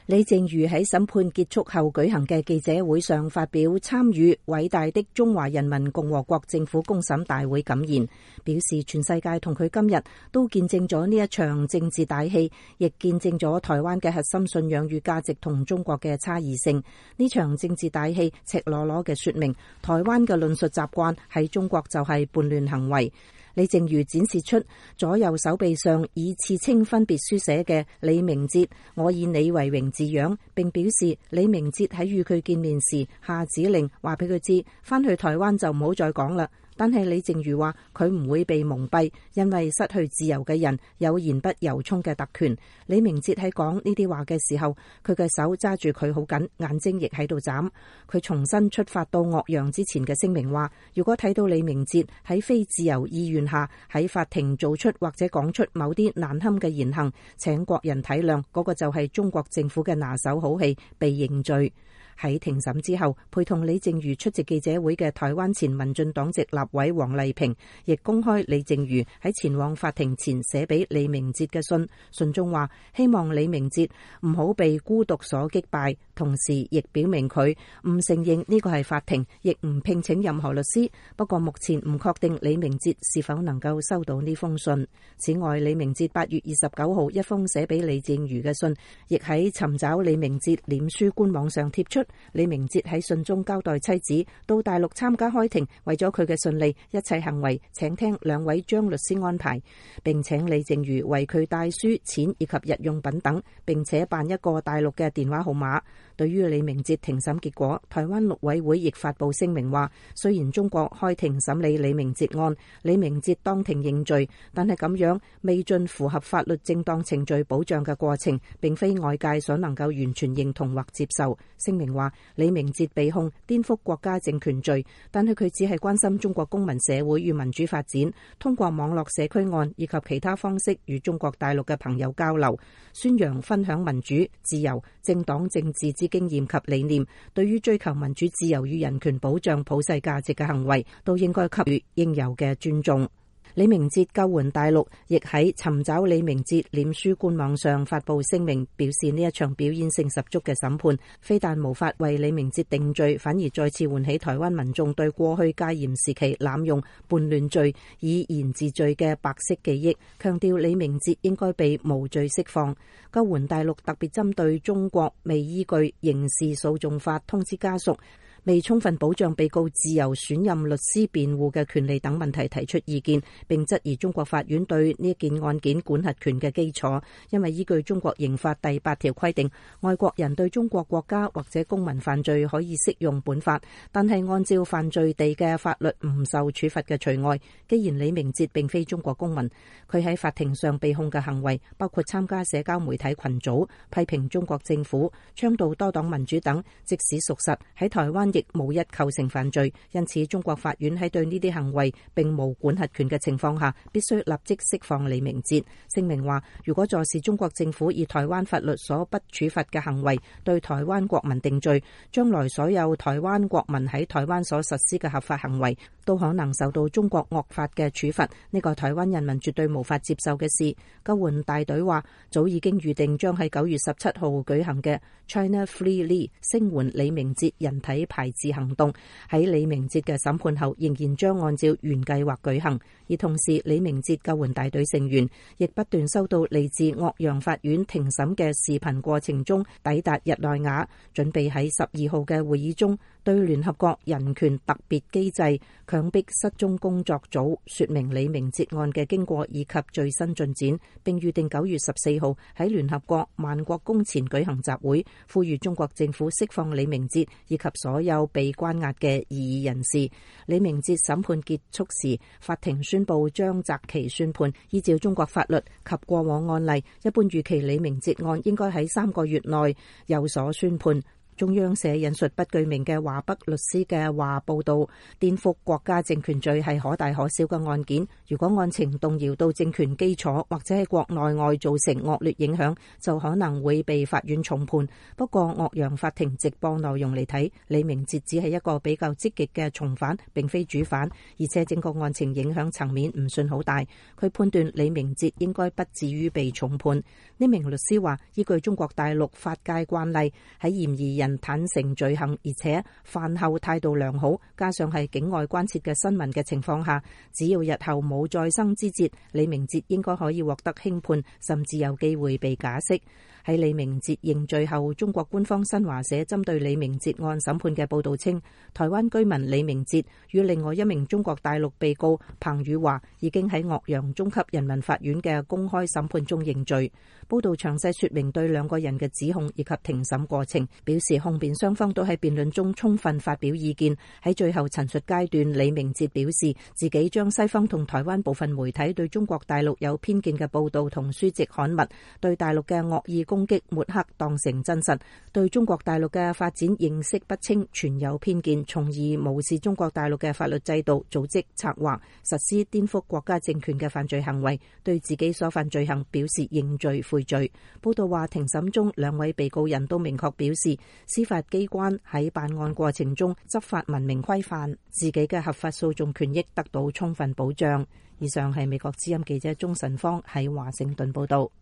李淨瑜喺審判結束後舉行嘅記者會上發表參與偉大的中華人民共和國政府公審大會感言，表示全世界同佢今日都見證咗呢一場政治大戲，亦見證咗台灣嘅核心信仰與價值同中國嘅差異性。呢場政治大戲赤裸裸嘅說明，台灣嘅論述習慣喺中國就係叛亂行為。李淨瑜展示出左右手臂上以刺青分別書寫嘅李明哲我以你為榮字樣，並表示李明哲喺與佢見面時下指令，話俾佢知返去台灣就唔好再講啦。但係李淨瑜話佢唔會被蒙蔽，因為失去自由嘅人有言不由衷嘅特權。李明哲喺講呢啲話嘅時候，佢嘅手揸住佢好緊，眼睛亦喺度眨。佢重新出發到岳陽之前嘅聲明話，如果睇到李明哲喺非自由意願下喺法庭做出或者講出某啲難堪嘅言行，請國人體諒，嗰個就係中國政府嘅拿手好戲，被認罪。喺庭審之後，陪同李淨瑜出席記者會嘅台灣前民進黨籍立委黃麗萍亦公開李淨瑜喺前往法庭前寫俾李明哲嘅信，信中話希望李明哲唔好被孤獨所擊敗，同時亦表明佢唔承認呢個係法庭，亦唔聘請任何律師。不過目前唔確定李明哲是否能夠收到呢封信。此外，李明哲8月29號一封寫俾李淨瑜嘅信，亦喺尋找李明哲臉書官網上貼出。李明哲喺信中交代妻子到大陸參加開庭，為咗佢嘅順利，一切行為請聽兩位張律師安排，並請李淨瑜為佢帶書、錢以及日用品等，並且辦一個大陸嘅電話號碼。對於李明哲庭審結果，台灣陸委會亦發布聲明話，雖然中國開庭審理李明哲案，李明哲當庭認罪，但係咁樣未盡符合法律正當程序保障嘅過程，並非外界所能夠完全認同或接受。聲明話，李明哲被控顛覆國家政權罪，但係佢只係關心中國公民社會與民主發展，通過網絡社區案以及其他方式與中國大陸嘅朋友交流，宣揚分享民主、自由、政黨政治之經驗及理念。對於追求民主自由與人權保障普世價值嘅行為，都應該給予應有嘅尊重。李明哲救援大陸亦喺尋找李明哲臉書官網上發布聲明，表示呢一場表演性十足嘅審判非但無法為李明哲定罪，反而再次喚起台灣民眾對過去戒嚴時期濫用叛亂罪以言治罪嘅白色記憶，強調李明哲應該被無罪釋放。救援大陸特別針對中國未依據刑事訴訟法通知家屬，未充分保障被告自由選任律師辯護嘅權利等問題提出意見，並質疑中國法院對呢件案件管轄權嘅基礎，因為依據中國刑法第8條規定，外國人對中國國家或者公民犯罪可以適用本法，但係按照犯罪地嘅法律唔受處罰嘅除外。既然李明哲並非中國公民，佢喺法庭上被控嘅行為包括參加社交媒體群組、批評中國政府、倡導多黨民主等，即使屬實，喺台灣亦無一構成犯罪，因此中國法院喺對呢啲行為並無管轄權嘅情況下，必須立即釋放李明哲。聲明話，如果坐視中國政府以台灣法律所不處罰嘅行為對台灣國民定罪，將來所有台灣國民喺台灣所實施嘅合法行為都可能受到中國惡法嘅處罰，呢個台灣人民絕對無法接受嘅事。救援大隊話，早已經預定將喺9月17號舉行嘅 China Free Li 聲援李明哲人體排字行動，喺李明哲嘅審判後仍然將按照原計劃舉行。而同時，李明哲救援大隊成員亦不斷收到嚟自岳陽法院庭審嘅視頻過程中抵達日內瓦，準備喺12號嘅會議中對聯合國人權特別機制強迫失蹤工作組說明李明哲案嘅經過以及最新進展，並預定9月14號喺聯合國萬國宮前舉行集會，呼籲中國政府釋放李明哲以及所有被關押嘅異議人士。李明哲審判結束時，法庭宣布將擇期宣判。依照中國法律及過往案例，一般預期李明哲案應該喺3個月內有所宣判。 中央社引述不具名嘅華北律師嘅話報道，顛覆國家政權罪係可大可小嘅案件，如果案情動搖到政權基礎或者係國內外造成惡劣影響，就可能會被法院重判。不過岳陽法庭直播內容嚟睇，李明哲只係一個比較積極嘅從犯，並非主犯，而且整個案情影響層面唔算好大。佢判斷李明哲應該不至於被重判。呢名律師話，依據中國大陸法界慣例，喺嫌疑人坦承罪行，而且犯後態度良好，加上係境外關切嘅新聞嘅情況下，只要日後冇再生枝節，李明哲應該可以獲得輕判，甚至有機會被假釋。喺李明哲認罪後，中國官方新華社針對李明哲案審判嘅報道稱，台灣居民李明哲與另外一名中國大陸被告彭宇華已經喺岳陽中級人民法院嘅公開審判中認罪。報道詳細說明對兩個人嘅指控以及庭審過程，表示控辯雙方都喺辯論中充分發表意見。喺最後陳述階段，李明哲表示自己將西方同台灣部分媒體對中國大陸有偏見嘅報道同書籍刊物，對大陸嘅惡意攻擊抹黑當成真實，對中國大陸嘅發展認識不清，存有偏見，從而無視中國大陸嘅法律制度，組織策劃實施顛覆國家政權嘅犯罪行為，對自己所犯罪行表示認罪悔罪。報道話，庭審中兩位被告人都明確表示，司法機關喺辦案過程中執法文明規範，自己嘅合法訴訟權益得到充分保障。以上係美國之音記者鍾晨芳喺華盛頓報道。